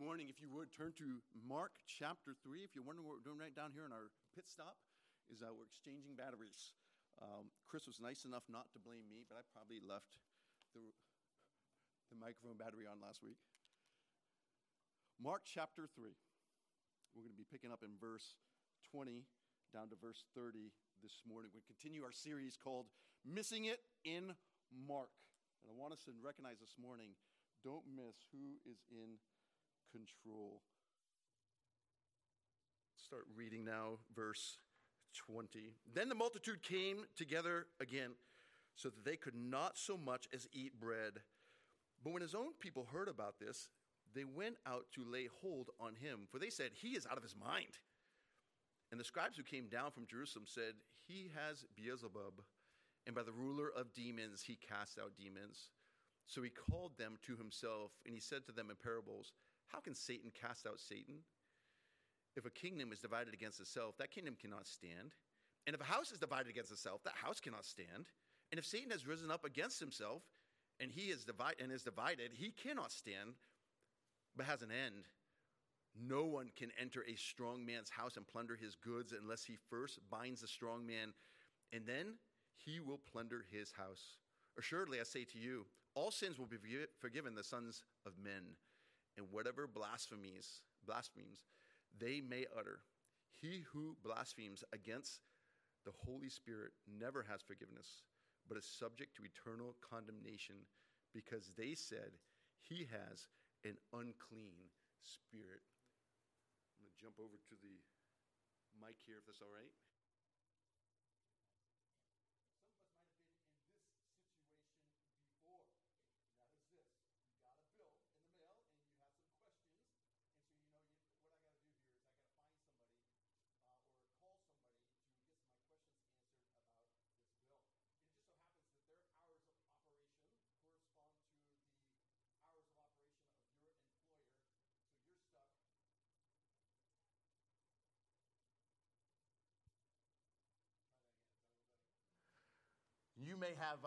morning, if you would, turn to Mark chapter 3. If you're wondering what we're doing right down here in our pit stop, is we're exchanging batteries. Chris was nice enough not to blame me, but I probably left the microphone battery on last week. Mark chapter 3. We're going to be picking up in verse 20 down to verse 30 this morning. We continue our series called Missing It in Mark. And I want us to recognize this morning, don't miss who is in control. Start reading now, verse 20. Then the multitude came together again, so that they could not so much as eat bread. But when his own people heard about this, they went out to lay hold on him, for they said, he is out of his mind. And the scribes who came down from Jerusalem said, he has Beelzebub, and by the ruler of demons he casts out demons. So he called them to himself, and he said to them in parables, how can Satan cast out Satan? If a kingdom is divided against itself, that kingdom cannot stand. And if a house is divided against itself, that house cannot stand. And if Satan has risen up against himself, and he is divided, he cannot stand, but has an end. No one can enter a strong man's house and plunder his goods unless he first binds the strong man, and then he will plunder his house. Assuredly, I say to you, all sins will be forgiven the sons of men, and whatever blasphemies they may utter. He who blasphemes against the Holy Spirit never has forgiveness, but is subject to eternal condemnation, because they said he has an unclean spirit. I'm going to jump over to the mic here, if that's all right. Some of us might have been in this situation before. That is this. You got a bill in the mail, and you have some questions. And so what I got to do here is I got to find somebody or call somebody to get my questions answered about this bill. It just so happens that their hours of operation correspond to the hours of operation of your employer. So you're stuck. You may have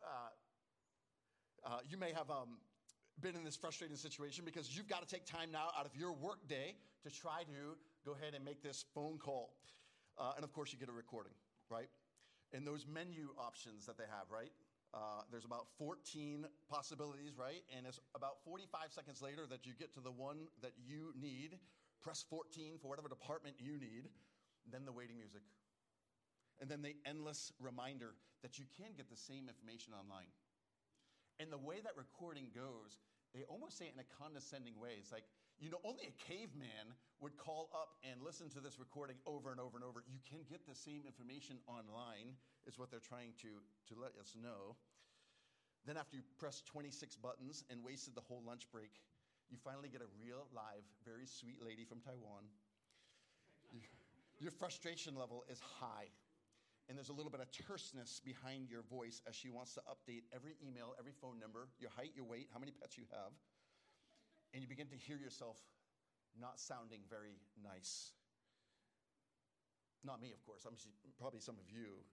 been in this frustrating situation because you've got to take time now out of your work day to try to go ahead and make this phone call. And of course, you get a recording, right? And those menu options that they have, right? There's about 14 possibilities, right? And it's about 45 seconds later that you get to the one that you need. Press 14 for whatever department you need. Then the waiting music. And then the endless reminder that you can get the same information online. And the way that recording goes, they almost say it in a condescending way. It's like, only a caveman would call up and listen to this recording over and over and over. You can get the same information online, is what they're trying to let us know. Then after you press 26 buttons and wasted the whole lunch break, you finally get a real, live, very sweet lady from Taiwan. Your frustration level is high. And there's a little bit of terseness behind your voice as she wants to update every email, every phone number, your height, your weight, how many pets you have. And you begin to hear yourself not sounding very nice. Not me, of course. Probably some of you.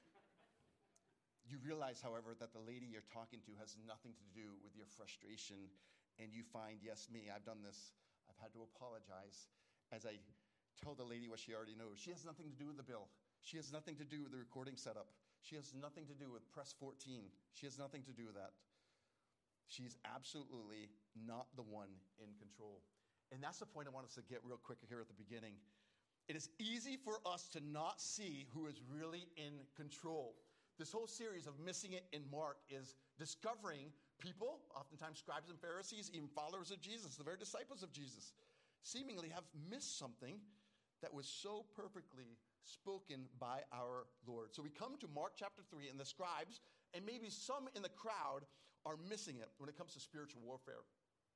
You realize, however, that the lady you're talking to has nothing to do with your frustration. And you find, yes, me, I've done this. I've had to apologize. As I tell the lady what she already knows, she has nothing to do with the bill. She has nothing to do with the recording setup. She has nothing to do with press 14. She has nothing to do with that. She's absolutely not the one in control. And that's the point I want us to get real quick here at the beginning. It is easy for us to not see who is really in control. This whole series of Missing It in Mark is discovering people, oftentimes scribes and Pharisees, even followers of Jesus, the very disciples of Jesus, seemingly have missed something that was so perfectly spoken by our Lord. So we come to Mark chapter 3, and the scribes, and maybe some in the crowd, are missing it when it comes to spiritual warfare.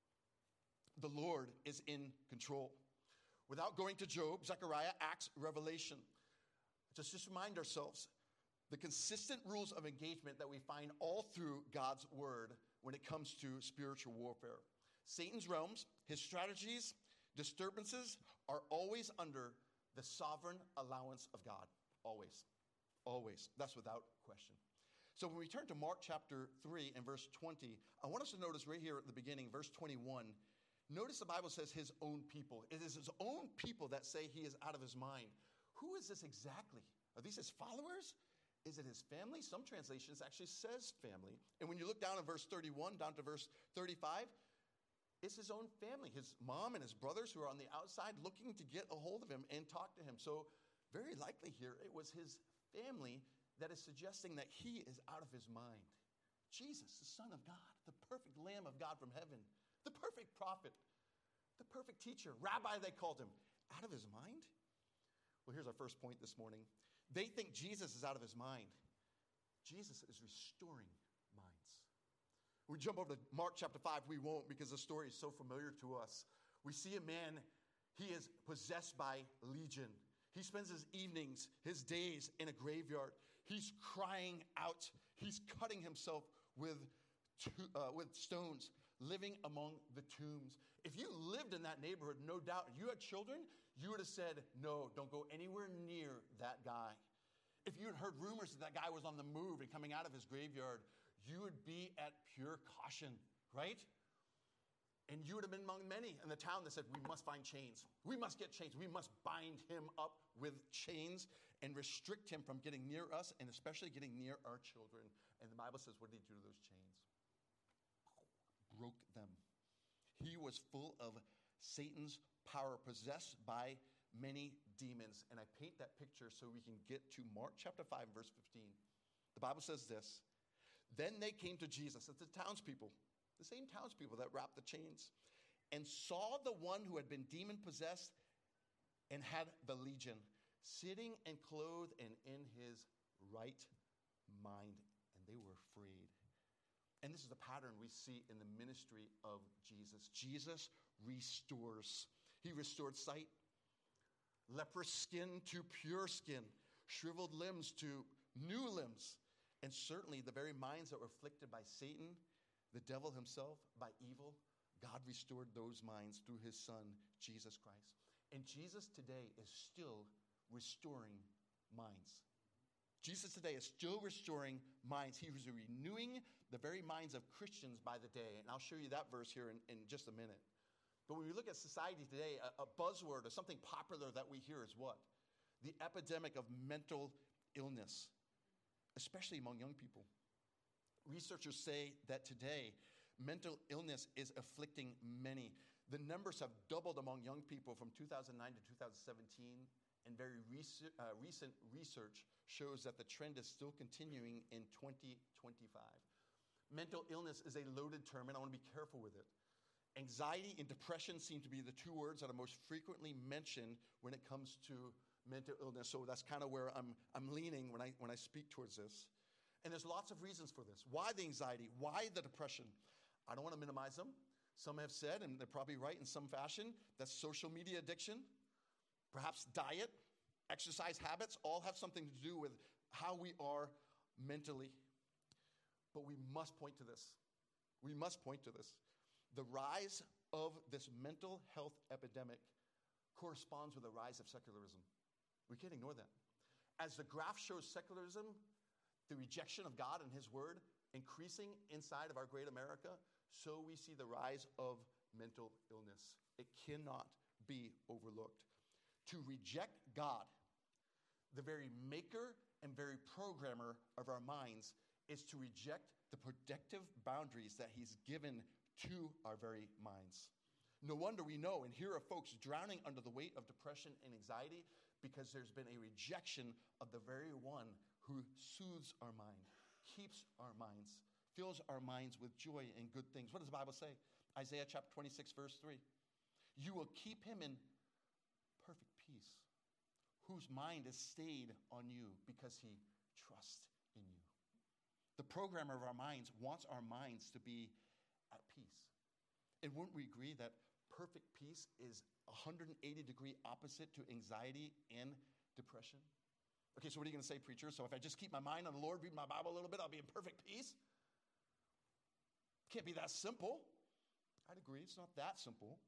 The Lord is in control. Without going to Job, Zechariah, Acts, Revelation, just remind ourselves the consistent rules of engagement that we find all through God's word when it comes to spiritual warfare. Satan's realms, his strategies, disturbances are always under the sovereign allowance of God. Always. Always. That's without question. So when we turn to Mark chapter 3 and verse 20, I want us to notice right here at the beginning, verse 21, Notice the Bible says his own people. It is his own people that say he is out of his mind. Who is this exactly? Are these his followers? Is it his family? Some translations actually says family. And when you look down at verse 31, down to verse 35, it's his own family, his mom and his brothers who are on the outside looking to get a hold of him and talk to him. So very likely here, it was his family that is suggesting that he is out of his mind. Jesus, the Son of God, the perfect Lamb of God from heaven, the perfect prophet, the perfect teacher, rabbi they called him, out of his mind? Well, here's our first point this morning. They think Jesus is out of his mind. Jesus is restoring minds. We jump over to Mark chapter 5. We won't because the story is so familiar to us. We see a man, he is possessed by legion. He spends his evenings, his days in a graveyard. He's crying out. He's cutting himself with stones, living among the tombs. If you lived in that neighborhood, no doubt, you had children, you would have said, no, don't go anywhere near that guy. If you had heard rumors that guy was on the move and coming out of his graveyard, you would be at pure caution, right? And you would have been among many in the town that said, we must find chains. We must get chains. We must bind him up with chains and restrict him from getting near us and especially getting near our children. And the Bible says, what did he do to those chains? Broke them. He was full of Satan's power, possessed by many demons. And I paint that picture so we can get to Mark chapter 5, verse 15. The Bible says this, then they came to Jesus, it's the townspeople, the same townspeople that wrapped the chains, and saw the one who had been demon-possessed and had the legion, sitting and clothed and in his right mind, and they were afraid. And this is the pattern we see in the ministry of Jesus. Jesus restores. He restored sight, leprous skin to pure skin, shriveled limbs to new limbs, and certainly the very minds that were afflicted by Satan, the devil himself, by evil. God restored those minds through his son, Jesus Christ. And Jesus today is still restoring minds. Jesus today is still restoring minds. He was renewing the very minds of Christians by the day. And I'll show you that verse here in just a minute. But when we look at society today, a buzzword or something popular that we hear is what? The epidemic of mental illness, especially among young people. Researchers say that today, mental illness is afflicting many. The numbers have doubled among young people from 2009 to 2017, and very recent research shows that the trend is still continuing in 2025. Mental illness is a loaded term, and I want to be careful with it. Anxiety and depression seem to be the two words that are most frequently mentioned when it comes to mental illness. So that's kind of where I'm leaning when I speak towards this. And there's lots of reasons for this. Why the anxiety? Why the depression? I don't want to minimize them. Some have said, and they're probably right in some fashion, that social media addiction, perhaps diet, exercise habits, all have something to do with how we are mentally. But we must point to this. We must point to this. The rise of this mental health epidemic corresponds with the rise of secularism. We can't ignore that. As the graph shows secularism, the rejection of God and his word increasing inside of our great America, so we see the rise of mental illness. It cannot be overlooked. To reject God, the very maker and very programmer of our minds, is to reject the protective boundaries that he's given to our very minds. No wonder we know and hear of folks drowning under the weight of depression and anxiety because there's been a rejection of the very one who soothes our mind, keeps our minds, fills our minds with joy and good things. What does the Bible say? Isaiah chapter 26, verse 3. You will keep him in perfect peace, whose mind is stayed on you because he trusts in you. The programmer of our minds wants our minds to be at peace. And wouldn't we agree that perfect peace is 180-degree opposite to anxiety and depression? Okay, so what are you going to say, preacher? So if I just keep my mind on the Lord, read my Bible a little bit, I'll be in perfect peace? Can't be that simple. I'd agree, it's not that simple.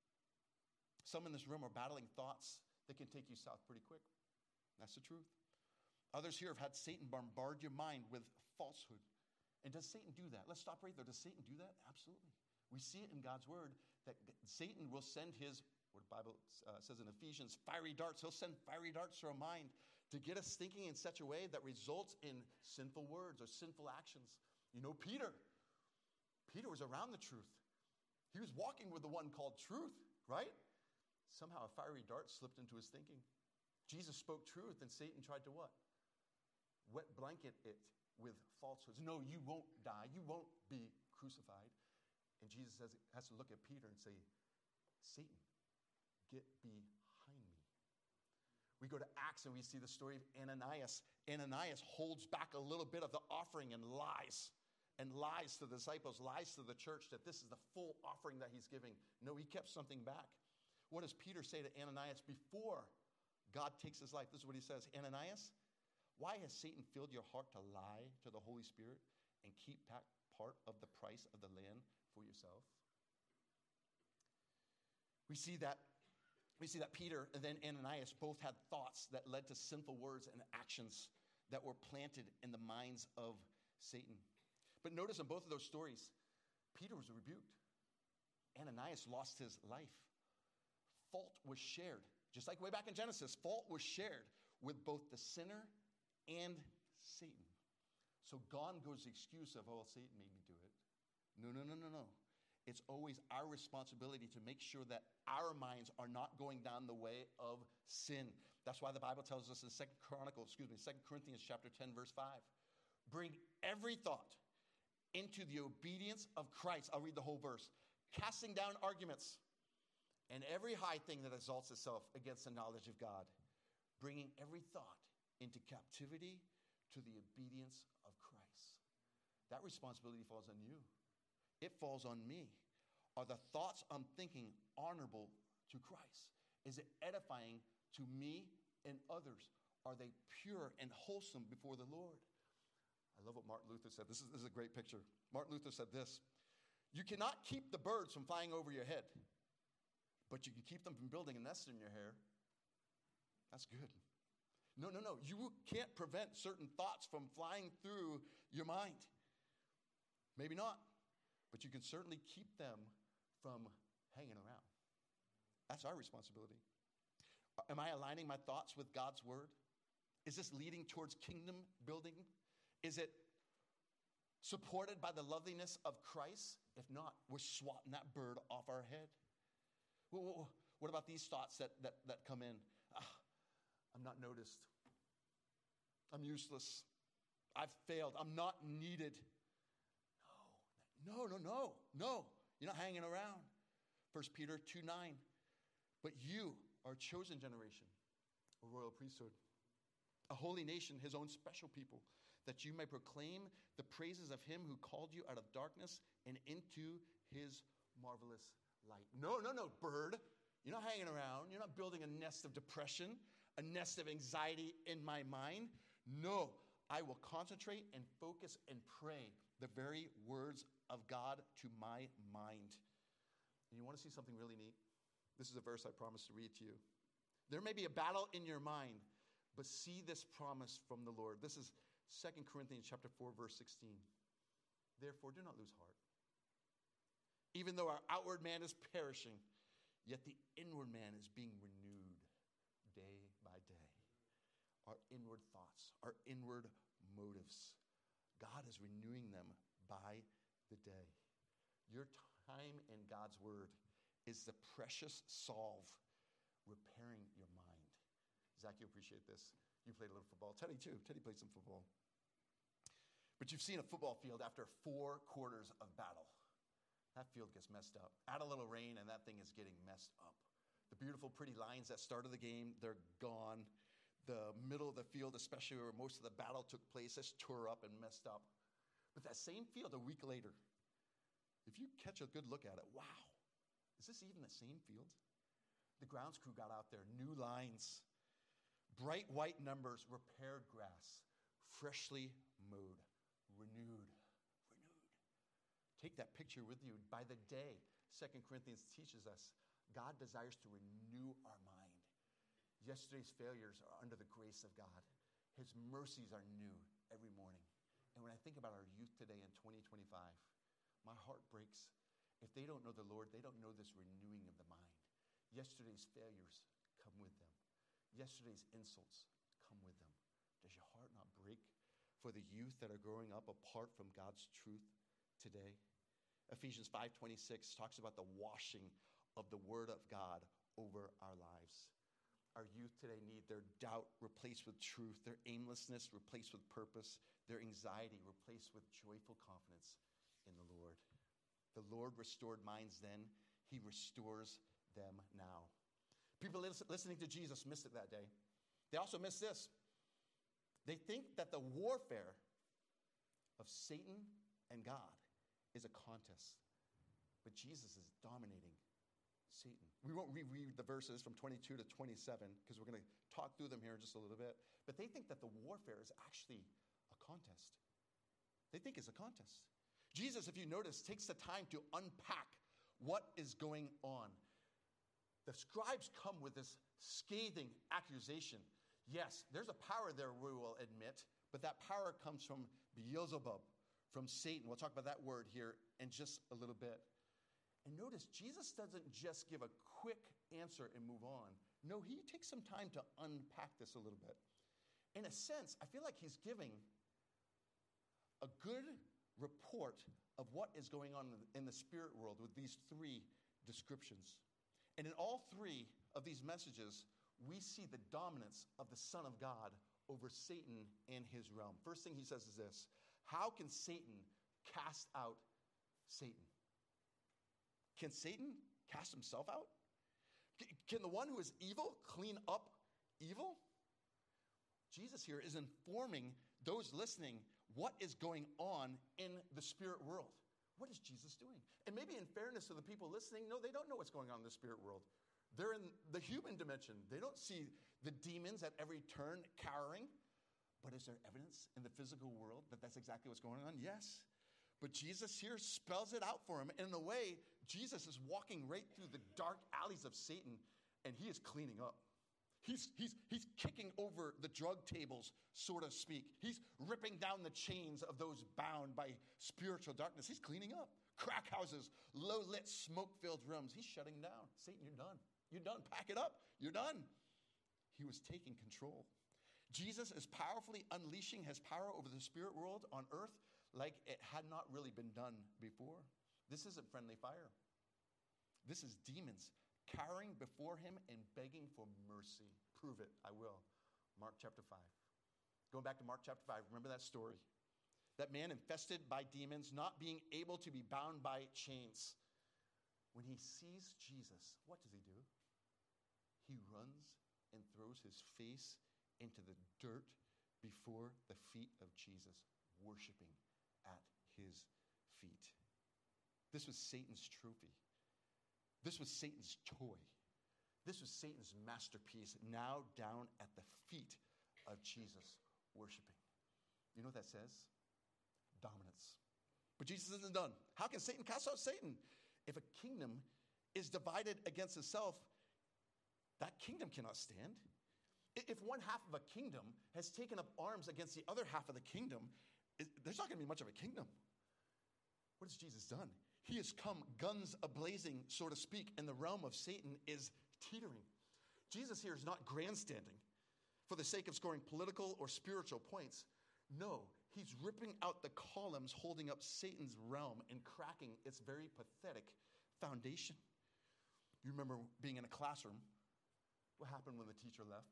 Some in this room are battling thoughts that can take you south pretty quick. That's the truth. Others here have had Satan bombard your mind with falsehood. And does Satan do that? Let's stop right there. Does Satan do that? Absolutely. We see it in God's word that Satan will send his, what the Bible says in Ephesians, fiery darts. He'll send fiery darts to our mind to get us thinking in such a way that results in sinful words or sinful actions. You know, Peter was around the truth. He was walking with the one called truth, right? Somehow a fiery dart slipped into his thinking. Jesus spoke truth, and Satan tried to what? Wet blanket it with falsehoods. No, you won't die. You won't be crucified. And Jesus has to look at Peter and say, Satan, get behind me. We go to Acts and we see the story of Ananias. Ananias holds back a little bit of the offering and lies to the disciples, lies to the church that this is the full offering that he's giving. No, he kept something back. What does Peter say to Ananias before God takes his life? This is what he says, Ananias, why has Satan filled your heart to lie to the Holy Spirit and keep back part of the price of the land for yourself? We see that Peter and then Ananias both had thoughts that led to sinful words and actions that were planted in the minds of Satan. But notice in both of those stories, Peter was rebuked. Ananias lost his life. Fault was shared. Just like way back in Genesis, fault was shared with both the sinner and Satan. So gone goes the excuse of, oh, Satan made me do it. No. It's always our responsibility to make sure that our minds are not going down the way of sin. That's why the Bible tells us in 2 Corinthians chapter 10, verse 5. Bring every thought into the obedience of Christ. I'll read the whole verse. Casting down arguments and every high thing that exalts itself against the knowledge of God. Bringing every thought into captivity to the obedience of Christ. That responsibility falls on you. It falls on me. Are the thoughts I'm thinking honorable to Christ? Is it edifying to me and others? Are they pure and wholesome before the Lord? I love what Martin Luther said. This is a great picture. Martin Luther said this: you cannot keep the birds from flying over your head, but you can keep them from building a nest in your hair. That's good. No. You can't prevent certain thoughts from flying through your mind. Maybe not, but you can certainly keep them from hanging around. That's our responsibility. Am I aligning my thoughts with God's word? Is this leading towards kingdom building? Is it supported by the loveliness of Christ? If not, we're swatting that bird off our head. What about these thoughts that come in? I'm not noticed. I'm useless. I've failed. I'm not needed. No. You're not hanging around. 1 Peter 2:9. But you are a chosen generation, a royal priesthood, a holy nation, his own special people, that you may proclaim the praises of him who called you out of darkness and into his marvelous light. No, bird. You're not hanging around. You're not building a nest of depression, a nest of anxiety in my mind. No, I will concentrate and focus and pray the very words of God to my mind. And you want to see something really neat? This is a verse I promised to read to you. There may be a battle in your mind, but see this promise from the Lord. This is 2 Corinthians chapter 4, verse 16. Therefore, do not lose heart. Even though our outward man is perishing, yet the inward man is being renewed day by day. Our inward thoughts, our inward motives, God is renewing them by the day. Your time in God's word is the precious salve repairing your mind. Zach, you appreciate this. You played a little football. Teddy, too. Teddy played some football. But you've seen a football field after 4 quarters of battle. That field gets messed up. Add a little rain, and that thing is getting messed up. The beautiful, pretty lines that started the game, they're gone. The middle of the field, especially where most of the battle took place, is tore up and messed up. But that same field a week later, if you catch a good look at it, wow, is this even the same field? The grounds crew got out there, new lines, bright white numbers, repaired grass, freshly mowed, renewed. Take that picture with you. By the day, 2 Corinthians teaches us, God desires to renew our mind. Yesterday's failures are under the grace of God. His mercies are new every morning. And when I think about our youth today in 2025, my heart breaks. If they don't know the Lord, they don't know this renewing of the mind. Yesterday's failures come with them. Yesterday's insults come with them. Does your heart not break for the youth that are growing up apart from God's truth today? Ephesians 5:26 talks about the washing of the word of God over our lives. Our youth today need their doubt replaced with truth, their aimlessness replaced with purpose, their anxiety replaced with joyful confidence in the Lord. The Lord restored minds then. He restores them now. People listening to Jesus missed it that day. They also missed this. They think that the warfare of Satan and God is a contest. But Jesus is dominating Satan. We won't reread the verses from 22 to 27 because we're going to talk through them here in just a little bit. But they think that the warfare is actually a contest. They think it's a contest. Jesus, if you notice, takes the time to unpack what is going on. The scribes come with this scathing accusation. Yes, there's a power there, we will admit, but that power comes from Beelzebub, from Satan. We'll talk about that word here in just a little bit. And notice, Jesus doesn't just give a quick answer and move on. No, he takes some time to unpack this a little bit. In a sense, I feel like he's giving a good report of what is going on in the spirit world with these three descriptions. And in all three of these messages, we see the dominance of the Son of God over Satan and his realm. First thing he says is this: how can Satan cast out Satan? Can Satan cast himself out? Can the one who is evil clean up evil? Jesus here is informing those listening what is going on in the spirit world. What is Jesus doing? And maybe in fairness to the people listening, no, they don't know what's going on in the spirit world. They're in the human dimension. They don't see the demons at every turn cowering. But is there evidence in the physical world that that's exactly what's going on? Yes. But Jesus here spells it out for him. And in a way, Jesus is walking right through the dark alleys of Satan, and he is cleaning up. He's kicking over the drug tables, so to speak. He's ripping down the chains of those bound by spiritual darkness. He's cleaning up. Crack houses, low-lit, smoke-filled rooms. He's shutting down. Satan, you're done. You're done. Pack it up. You're done. He was taking control. Jesus is powerfully unleashing his power over the spirit world on earth like it had not really been done before. This isn't friendly fire. This is demons cowering before him and begging for mercy. Prove it. I will. Mark chapter 5. Going back to Mark chapter 5, remember that story. That man infested by demons, not being able to be bound by chains. When he sees Jesus, what does he do? He runs and throws his face into the dirt before the feet of Jesus, worshiping at his feet. This was Satan's trophy. This was Satan's toy. This was Satan's masterpiece, now down at the feet of Jesus, worshiping. You know what that says? Dominance. But Jesus isn't done. How can Satan cast out Satan? If a kingdom is divided against itself, that kingdom cannot stand. If one half of a kingdom has taken up arms against the other half of the kingdom, there's not going to be much of a kingdom. What has Jesus done? He has come guns a-blazing, so to speak, and the realm of Satan is teetering. Jesus here is not grandstanding for the sake of scoring political or spiritual points. No, he's ripping out the columns holding up Satan's realm and cracking its very pathetic foundation. You remember being in a classroom. What happened when the teacher left?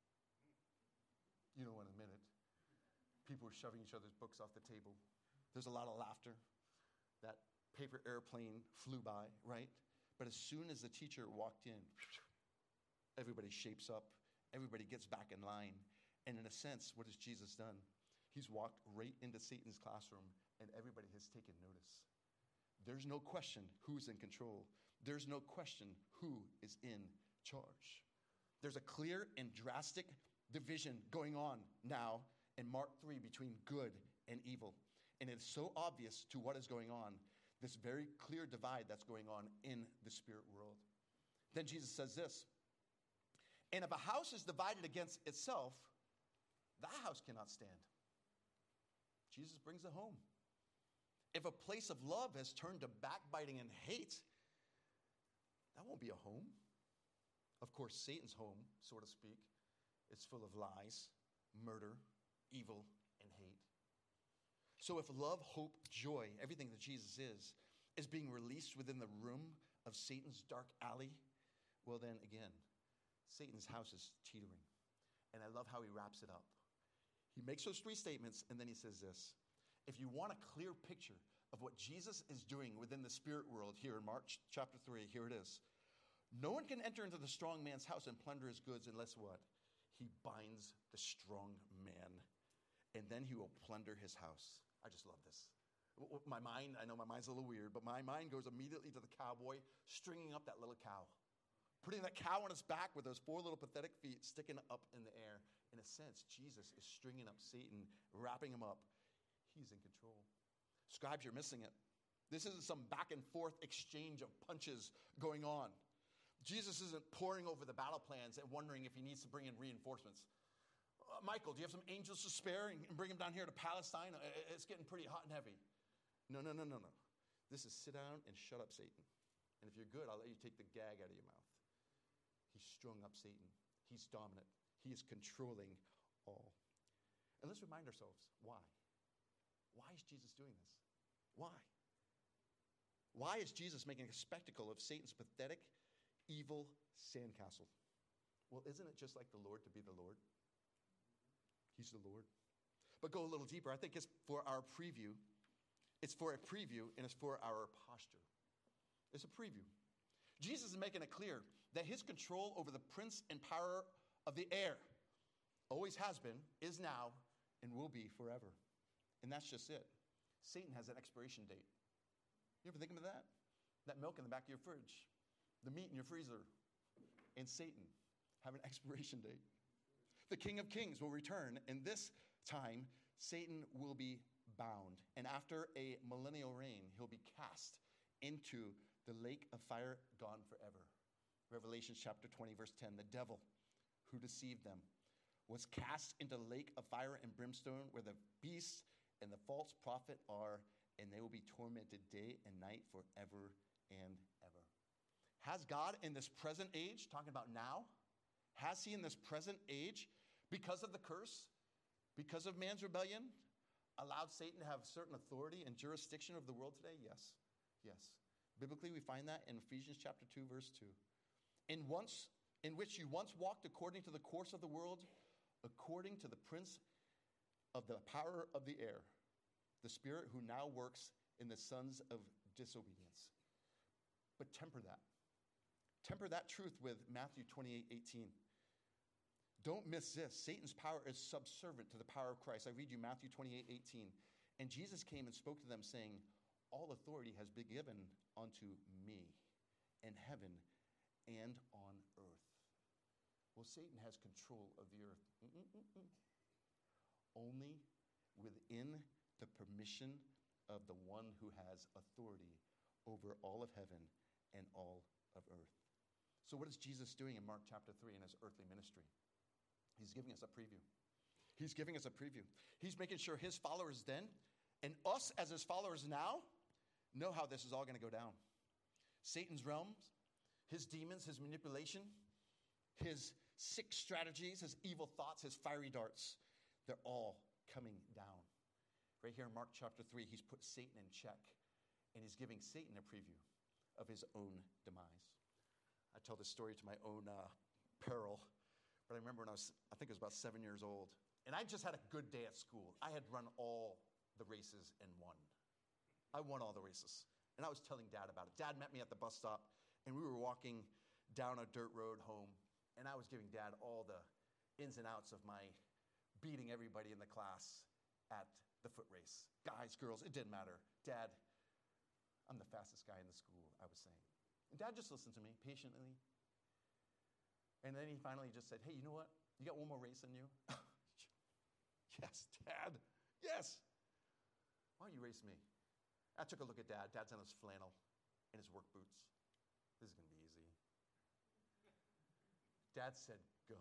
You know, in a minute. People were shoving each other's books off the table. There's a lot of laughter. That paper airplane flew by, right? But as soon as the teacher walked in, everybody shapes up. Everybody gets back in line. And in a sense, what has Jesus done? He's walked right into Satan's classroom, and everybody has taken notice. There's no question who's in control. There's no question who is in charge. There's a clear and drastic division going on now in Mark 3 between good and evil. And it's so obvious to what is going on, this very clear divide that's going on in the spirit world. Then Jesus says this, and if a house is divided against itself, that house cannot stand. Jesus brings it home. If a place of love has turned to backbiting and hate, that won't be a home. Of course, Satan's home, so to speak, is full of lies, murder, evil, and hate. So if love, hope, joy, everything that Jesus is being released within the room of Satan's dark alley, well then again, Satan's house is teetering. And I love how he wraps it up. He makes those three statements, and then he says this. If you want a clear picture of what Jesus is doing within the spirit world here in Mark chapter 3, here it is. No one can enter into the strong man's house and plunder his goods unless what? He binds the strong man, and then he will plunder his house. I just love this. My mind, I know my mind's a little weird, but my mind goes immediately to the cowboy stringing up that little cow. Putting that cow on his back with those four little pathetic feet sticking up in the air. In a sense, Jesus is stringing up Satan, wrapping him up. He's in control. Scribes, you're missing it. This isn't some back and forth exchange of punches going on. Jesus isn't poring over the battle plans and wondering if he needs to bring in reinforcements. Michael, do you have some angels to spare and bring them down here to Palestine? It's getting pretty hot and heavy. No. This is sit down and shut up, Satan. And if you're good, I'll let you take the gag out of your mouth. He's strung up Satan. He's dominant. He is controlling all. And let's remind ourselves, why? Why is Jesus doing this? Why? Why is Jesus making a spectacle of Satan's pathetic, evil sandcastle? Well, isn't it just like the Lord to be the Lord? He's the Lord. But go a little deeper. I think it's for our preview. It's for a preview, and it's for our posture. It's a preview. Jesus is making it clear that his control over the prince and power of the air always has been, is now, and will be forever. And that's just it. Satan has an expiration date. You ever think of that? That milk in the back of your fridge, the meat in your freezer, and Satan have an expiration date. The King of Kings will return, and this time Satan will be bound. And after a millennial reign, he'll be cast into the lake of fire, gone forever. Revelation chapter 20, verse 10, the devil who deceived them was cast into the lake of fire and brimstone where the beast and the false prophet are, and they will be tormented day and night forever and ever. Has God in this present age, talking about now, has he in this present age, because of the curse, because of man's rebellion, allowed Satan to have certain authority and jurisdiction over the world today? Yes. Biblically, we find that in Ephesians chapter 2, verse 2. In which you once walked according to the course of the world, according to the prince of the power of the air, the spirit who now works in the sons of disobedience. But temper that. Temper that truth with Matthew 28:18. Don't miss this. Satan's power is subservient to the power of Christ. I read you Matthew 28:18. And Jesus came and spoke to them, saying, all authority has been given unto me in heaven and on earth. Well, Satan has control of the earth. Only within the permission of the one who has authority over all of heaven and all of earth. So what is Jesus doing in Mark chapter 3 in his earthly ministry? He's giving us a preview. He's giving us a preview. He's making sure his followers then, and us as his followers now, know how this is all going to go down. Satan's realms, his demons, his manipulation, his sick strategies, his evil thoughts, his fiery darts, they're all coming down. Right here in Mark chapter 3, he's put Satan in check, and he's giving Satan a preview of his own demise. I tell this story to my own peril, but I remember when I think it was about 7 years old, and I just had a good day at school. I had run all the races and won. I won all the races, and I was telling Dad about it. Dad met me at the bus stop, and we were walking down a dirt road home, and I was giving Dad all the ins and outs of my beating everybody in the class at the foot race. Guys, girls, it didn't matter. Dad, I'm the fastest guy in the school, I was saying. And Dad just listened to me patiently. And then he finally just said, hey, you know what? You got one more race in you? Yes, Dad. Yes. Why don't you race me? I took a look at Dad. Dad's in his flannel and his work boots. This is going to be easy. Dad said, go.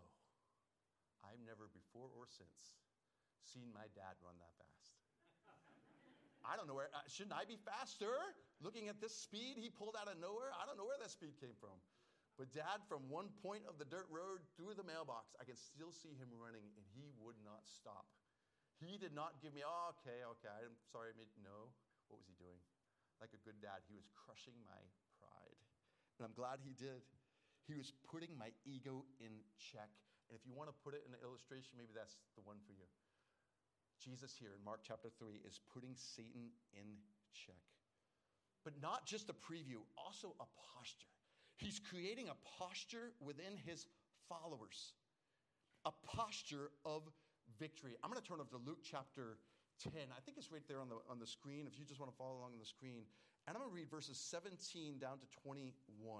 I've never before or since seen my dad run that fast. I don't know where, shouldn't I be faster? Looking at this speed he pulled out of nowhere, I don't know where that speed came from. But Dad, from one point of the dirt road through the mailbox, I could still see him running, and he would not stop. He did not give me, oh, okay, I'm sorry, no. What was he doing? Like a good dad, he was crushing my pride. And I'm glad he did. He was putting my ego in check. And if you want to put it in an illustration, maybe that's the one for you. Jesus here in Mark chapter 3 is putting Satan in check. But not just a preview, also a posture. He's creating a posture within his followers, a posture of victory. I'm going to turn over to Luke chapter 10. I think it's right there on the screen if you just want to follow along on the screen. And I'm going to read verses 17 down to 21.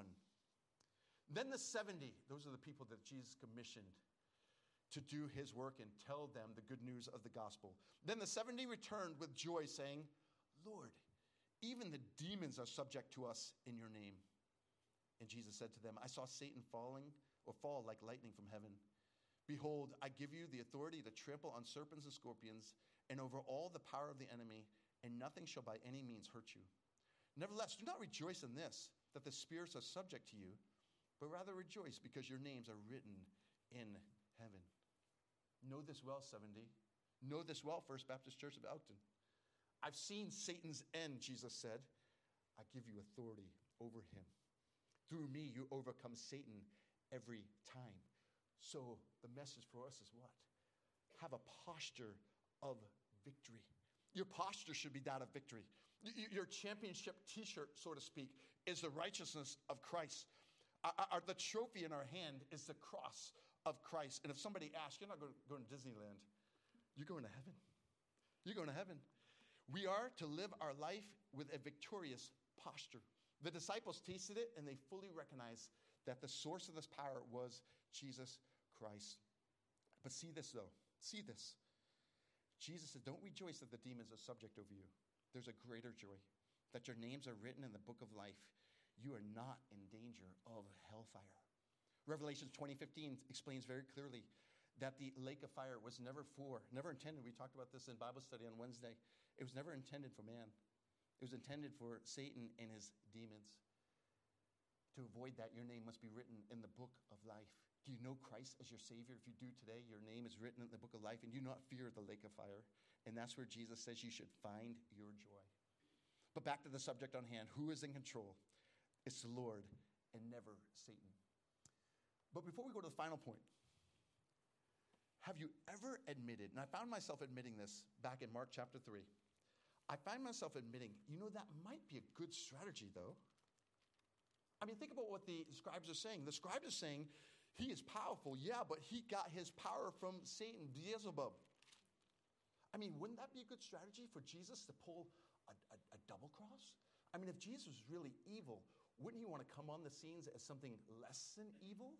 Then the 70, those are the people that Jesus commissioned to do his work and tell them the good news of the gospel. Then the 70 returned with joy, saying, Lord, even the demons are subject to us in your name. And Jesus said to them, I saw Satan fall like lightning from heaven. Behold, I give you the authority to trample on serpents and scorpions and over all the power of the enemy, and nothing shall by any means hurt you. Nevertheless, do not rejoice in this, that the spirits are subject to you, but rather rejoice because your names are written in heaven. Know this well, 70. Know this well, First Baptist Church of Elkton. I've seen Satan's end, Jesus said. I give you authority over him. Through me, you overcome Satan every time. So the message for us is what? Have a posture of victory. Your posture should be that of victory. Your championship t-shirt, so to speak, is the righteousness of Christ. The trophy in our hand is the cross of Christ. And if somebody asks, you're not going to Disneyland. You're going to heaven. You're going to heaven. We are to live our life with a victorious posture. The disciples tasted it, and they fully recognized that the source of this power was Jesus Christ. But see this, though. See this. Jesus said, don't rejoice that the demons are subject over you. There's a greater joy, that your names are written in the book of life. You are not in danger of hellfire. Revelation 20:15 explains very clearly that the lake of fire was never intended. We talked about this in Bible study on Wednesday. It was never intended for man. It was intended for Satan and his demons. To avoid that, your name must be written in the book of life. Do you know Christ as your Savior? If you do today, your name is written in the book of life, and you not fear the lake of fire. And that's where Jesus says you should find your joy. But back to the subject on hand. Who is in control? It's the Lord and never Satan. But before we go to the final point, have you ever admitted, and I found myself admitting this back in Mark chapter 3, I find myself admitting, that might be a good strategy, though. I mean, think about what the scribes are saying. The scribes are saying, he is powerful, yeah, but he got his power from Satan, Beelzebub. I mean, wouldn't that be a good strategy for Jesus to pull a double cross? I mean, if Jesus was really evil, wouldn't he want to come on the scenes as something less than evil?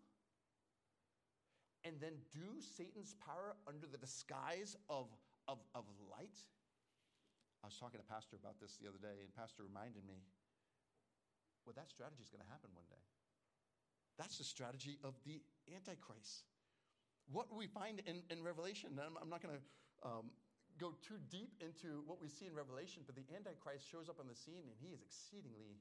And then do Satan's power under the disguise of light? I was talking to Pastor about this the other day, and Pastor reminded me, well, that strategy is going to happen one day. That's the strategy of the Antichrist. What we find in Revelation, and I'm not going to go too deep into what we see in Revelation, but the Antichrist shows up on the scene, and he is exceedingly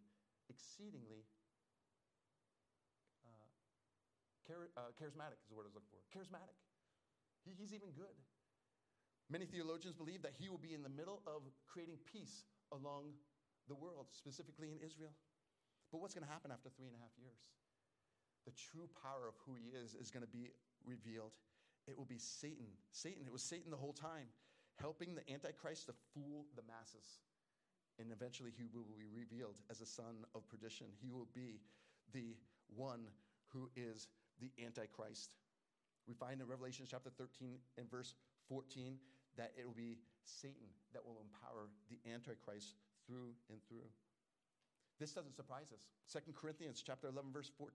charismatic is the word I was looking for. Charismatic. He's even good. Many theologians believe that he will be in the middle of creating peace along the world, specifically in Israel. But what's going to happen after 3.5 years? The true power of who he is going to be revealed. It will be Satan. It was Satan the whole time, helping the Antichrist to fool the masses. And eventually he will be revealed as a son of perdition. He will be the one who is the Antichrist. We find in Revelation chapter 13 and verse 14 that it will be Satan that will empower the Antichrist through and through. This doesn't surprise us. 2 Corinthians chapter 11, verse 4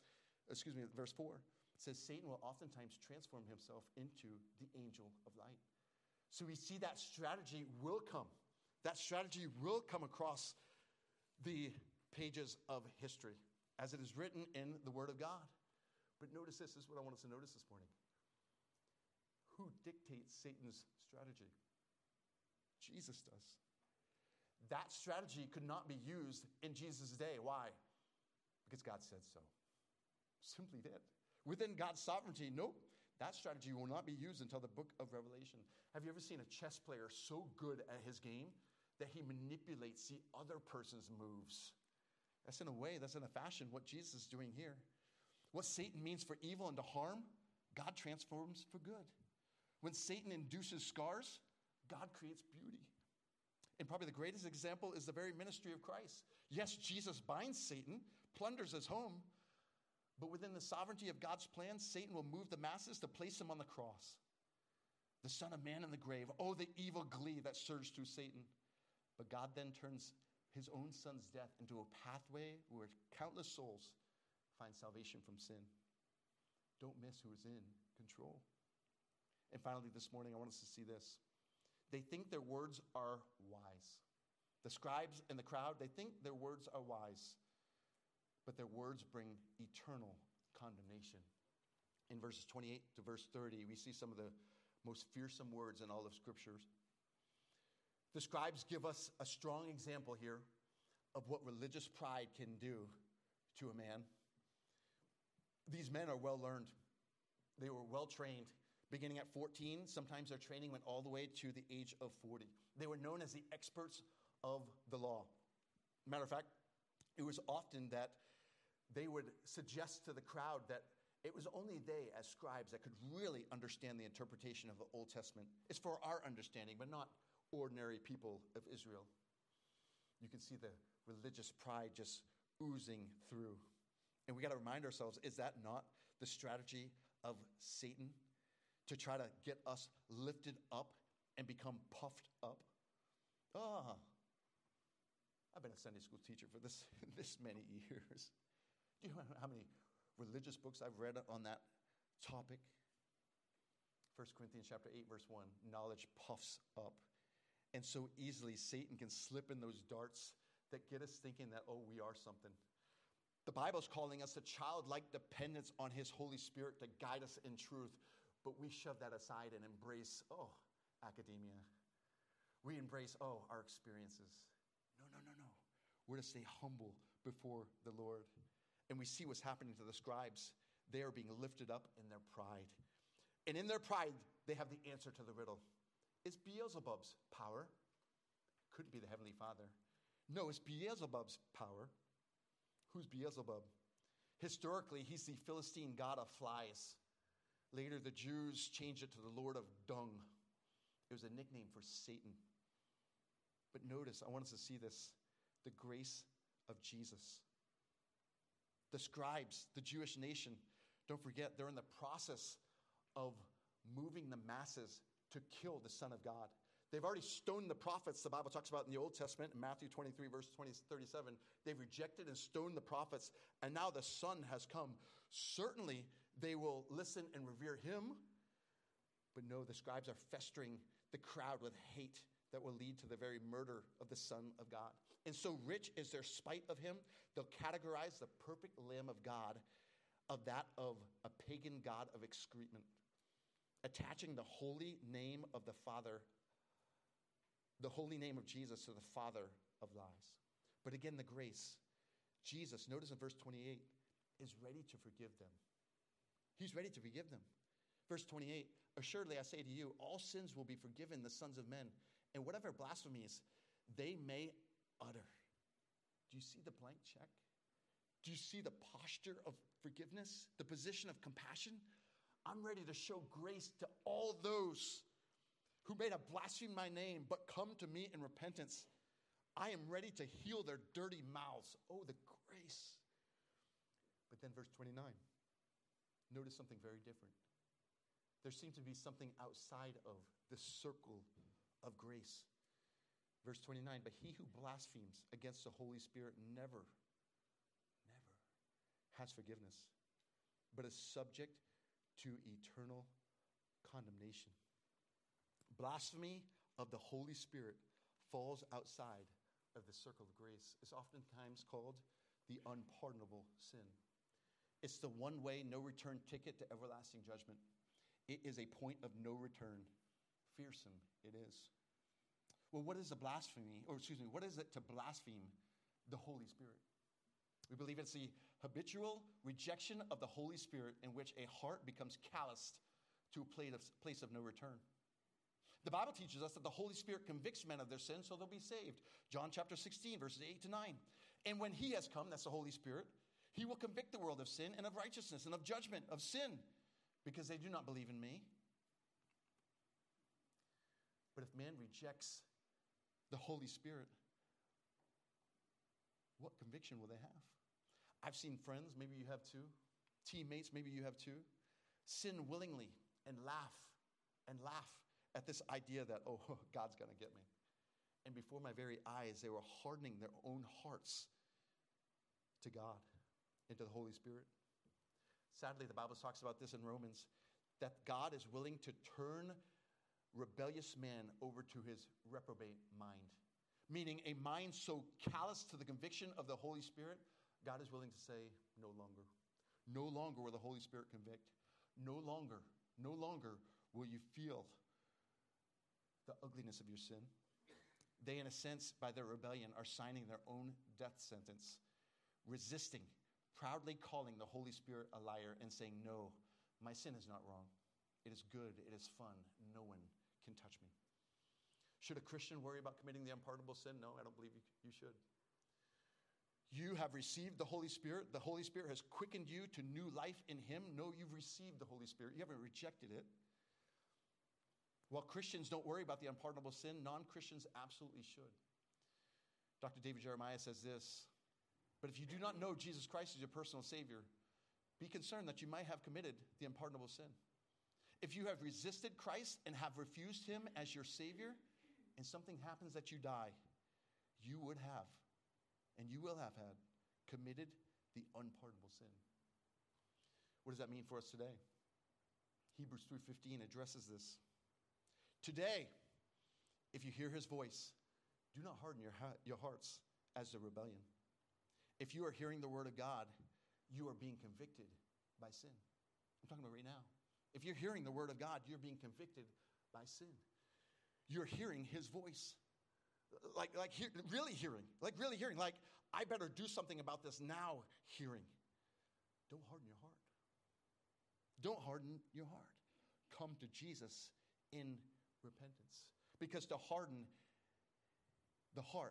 says Satan will oftentimes transform himself into the angel of light. So we see that strategy will come. That strategy will come across the pages of history as it is written in the Word of God. But notice this is what I want us to notice this morning. Who dictates Satan's strategy? Jesus does. That strategy could not be used in Jesus' day. Why? Because God said so. Simply did. Within God's sovereignty, nope. That strategy will not be used until the book of Revelation. Have you ever seen a chess player so good at his game that he manipulates the other person's moves? That's in a fashion what Jesus is doing here. What Satan means for evil and to harm, God transforms for good. When Satan induces scars, God creates beauty. And probably the greatest example is the very ministry of Christ. Yes, Jesus binds Satan, plunders his home, but within the sovereignty of God's plan, Satan will move the masses to place him on the cross. The Son of Man in the grave. Oh, the evil glee that surged through Satan. But God then turns his own son's death into a pathway where countless souls find salvation from sin. Don't miss who is in control. And finally, this morning, I want us to see this. They think their words are wise. The scribes in the crowd, they think their words are wise, but their words bring eternal condemnation. In verses 28 to verse 30, we see some of the most fearsome words in all of Scriptures. The scribes give us a strong example here of what religious pride can do to a man. These men are well learned. They were well trained. Beginning at 14, sometimes their training went all the way to the age of 40. They were known as the experts of the law. Matter of fact, it was often that they would suggest to the crowd that it was only they, as scribes, that could really understand the interpretation of the Old Testament. It's for our understanding, but not ordinary people of Israel. You can see the religious pride just oozing through. And we got to remind ourselves, is that not the strategy of Satan? To try to get us lifted up and become puffed up? I've been a Sunday school teacher for this many years. Do you know how many religious books I've read on that topic? 1 Corinthians chapter 8, verse 1, knowledge puffs up. And so easily Satan can slip in those darts that get us thinking that, we are something. The Bible's calling us a childlike dependence on his Holy Spirit to guide us in truth, but we shove that aside and embrace, academia. We embrace, our experiences. No. We're to stay humble before the Lord. And we see what's happening to the scribes. They are being lifted up in their pride. And in their pride, they have the answer to the riddle. It's Beelzebub's power. Couldn't be the Heavenly Father. No, it's Beelzebub's power. Who's Beelzebub? Historically, he's the Philistine god of flies. Later, the Jews changed it to the Lord of Dung. It was a nickname for Satan. But notice, I want us to see this, the grace of Jesus. The scribes, the Jewish nation, don't forget, they're in the process of moving the masses to kill the Son of God. They've already stoned the prophets, the Bible talks about in the Old Testament, in Matthew 23, verse 37. They've rejected and stoned the prophets, and now the Son has come. Certainly, they will listen and revere him, but no, the scribes are festering the crowd with hate that will lead to the very murder of the Son of God. And so rich is their spite of him, they'll categorize the perfect Lamb of God of that of a pagan god of excrement, attaching the holy name of the Father, the holy name of Jesus, to the father of lies. But again, the grace. Jesus, notice in verse 28, is ready to forgive them. He's ready to forgive them. Verse 28, assuredly I say to you, all sins will be forgiven the sons of men, and whatever blasphemies they may utter. Do you see the blank check? Do you see the posture of forgiveness, the position of compassion? I'm ready to show grace to all those who may have blasphemed my name, but come to me in repentance. I am ready to heal their dirty mouths. Oh, the grace. But then verse 29, notice something very different. There seems to be something outside of the circle of grace. Verse 29, but he who blasphemes against the Holy Spirit never has forgiveness, but is subject to eternal condemnation. Blasphemy of the Holy Spirit falls outside of the circle of grace. It's oftentimes called the unpardonable sin. It's the one-way, no-return ticket to everlasting judgment. It is a point of no return. Fearsome it is. Well, what is a blasphemy? What is it to blaspheme the Holy Spirit? We believe it's the habitual rejection of the Holy Spirit in which a heart becomes calloused to a place of no return. The Bible teaches us that the Holy Spirit convicts men of their sins so they'll be saved. John chapter 16, verses 8 to 9. And when he has come, that's the Holy Spirit, he will convict the world of sin and of righteousness and of judgment, of sin, because they do not believe in me. But if man rejects the Holy Spirit, what conviction will they have? I've seen friends, maybe you have too, teammates, maybe you have too, sin willingly and laugh at this idea that, oh, God's going to get me. And before my very eyes, they were hardening their own hearts to God and to the Holy Spirit. Sadly, the Bible talks about this in Romans, that God is willing to turn rebellious man over to his reprobate mind. Meaning a mind so callous to the conviction of the Holy Spirit, God is willing to say, no longer. No longer will the Holy Spirit convict. No longer will you feel the ugliness of your sin. They, in a sense, by their rebellion, are signing their own death sentence, resisting, proudly calling the Holy Spirit a liar and saying, no, my sin is not wrong. It is good. It is fun. No one can touch me. Should a Christian worry about committing the unpardonable sin? No, I don't believe you should. You have received the Holy Spirit. The Holy Spirit has quickened you to new life in him. No, you've received the Holy Spirit. You haven't rejected it. While Christians don't worry about the unpardonable sin, non-Christians absolutely should. Dr. David Jeremiah says this, but if you do not know Jesus Christ as your personal Savior, be concerned that you might have committed the unpardonable sin. If you have resisted Christ and have refused him as your Savior, and something happens that you die, you would have, and you will have had, committed the unpardonable sin. What does that mean for us today? Hebrews 3:15 addresses this. Today, if you hear his voice, do not harden your hearts as the rebellion. If you are hearing the word of God, you are being convicted by sin. I'm talking about right now. If you're hearing the word of God, you're being convicted by sin. You're hearing his voice. Really hearing. Like, I better do something about this now hearing. Don't harden your heart. Don't harden your heart. Come to Jesus in repentance. Because to harden the heart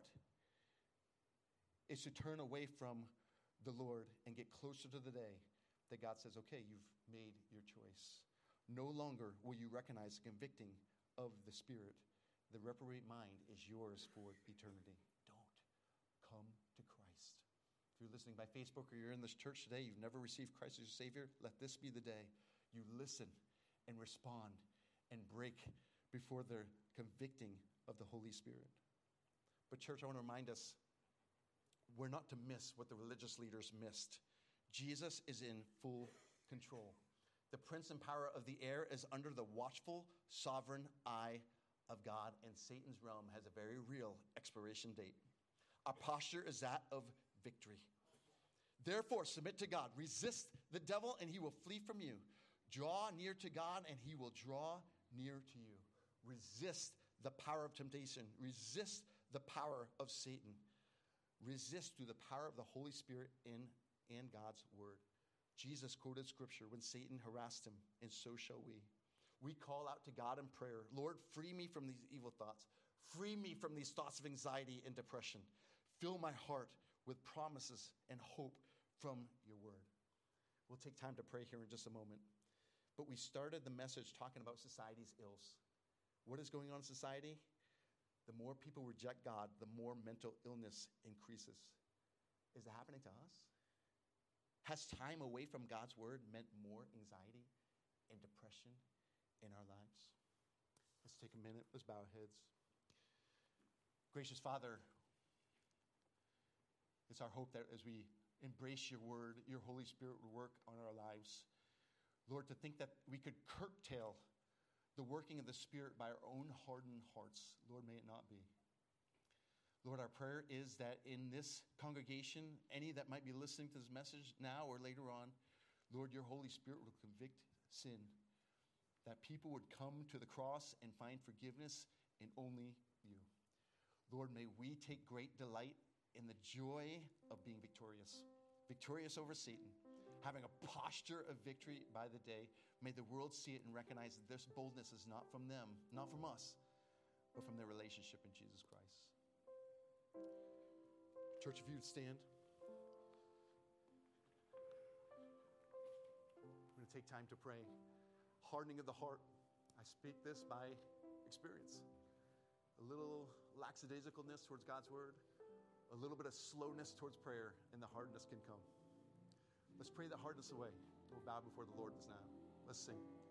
is to turn away from the Lord and get closer to the day that God says, okay, you've made your choice. No longer will you recognize the convicting of the Spirit. The reprobate mind is yours for eternity. Don't. Come to Christ. If you're listening by Facebook or you're in this church today, you've never received Christ as your Savior, let this be the day you listen and respond and break before the convicting of the Holy Spirit. But church, I want to remind us, we're not to miss what the religious leaders missed. Jesus is in full control. The prince and power of the air is under the watchful, sovereign eye of God, and Satan's realm has a very real expiration date. Our posture is that of victory. Therefore, submit to God. Resist the devil, and he will flee from you. Draw near to God, and he will draw near to you. Resist the power of temptation. Resist the power of Satan. Resist through the power of the Holy Spirit in God's word. Jesus quoted scripture when Satan harassed him, and so shall we. We call out to God in prayer, Lord, free me from these evil thoughts. Free me from these thoughts of anxiety and depression. Fill my heart with promises and hope from your word. We'll take time to pray here in just a moment. But we started the message talking about society's ills. What is going on in society? The more people reject God, the more mental illness increases. Is it happening to us? Has time away from God's word meant more anxiety and depression in our lives? Let's take a minute. Let's bow our heads. Gracious Father, it's our hope that as we embrace your word, your Holy Spirit will work on our lives. Lord, to think that we could curtail the working of the Spirit by our own hardened hearts. Lord, may it not be. Lord, our prayer is that in this congregation, any that might be listening to this message now or later on, Lord, your Holy Spirit will convict sin, that people would come to the cross and find forgiveness in only you. Lord, may we take great delight in the joy of being victorious over Satan, having a posture of victory by the day. May the world see it and recognize that this boldness is not from them, not from us, but from their relationship in Jesus Christ. Church, if you would stand. We're going to take time to pray. Hardening of the heart. I speak this by experience. A little lackadaisicalness towards God's word, a little bit of slowness towards prayer, and the hardness can come. Let's pray the hardness away. We'll bow before the Lord this now. Let's sing.